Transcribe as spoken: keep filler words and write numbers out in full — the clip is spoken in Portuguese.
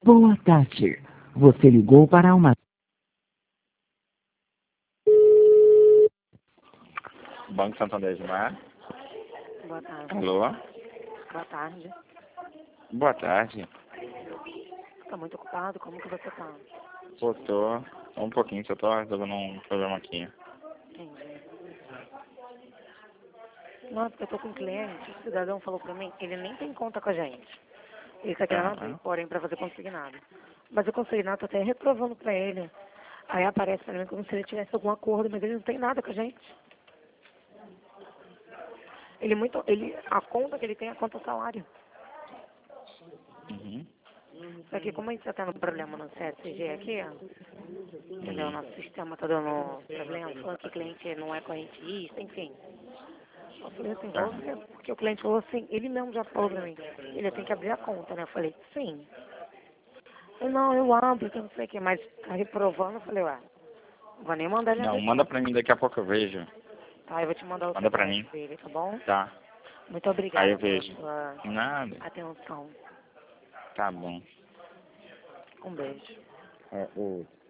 Boa tarde. Você ligou para uma... Banco Santander de Mar. Boa tarde. Alô? Boa tarde. Boa tarde. Tá muito ocupado? Como que você tá? Pô, tô um pouquinho, só tô resolvendo um problema aqui. Entendi. Não, porque eu tô com um cliente, o cidadão falou pra mim, ele nem tem conta com a gente. Ele tá querendo abrir, Tá. porém, pra fazer consignado. Mas o consignado tá até reprovando pra ele. Aí aparece pra mim como se ele tivesse algum acordo, mas ele não tem nada com a gente. Ele muito, ele, a conta que ele tem é a conta salário. Uhum. Só que como a gente tá tendo problema no C S G aqui, ó, entendeu? Uhum. Nosso sistema tá dando problema, falando que o cliente não é correntista, enfim. Eu falei assim, Tá. vou ver, porque o cliente falou assim, ele mesmo já falou pra mim, ele tem que abrir a conta, né? Eu falei, sim. Eu, não, eu abro, que eu não sei o que, mas tá reprovando, eu falei, ué, não vou nem mandar ele Não, abrir manda conta. pra mim, daqui a pouco eu vejo. Tá, eu vou te mandar o Manda pra C P F mim. dele, tá bom? Tá. Muito Aí obrigada eu pela vejo. sua Nada. atenção. Tá bom. Um beijo. É, o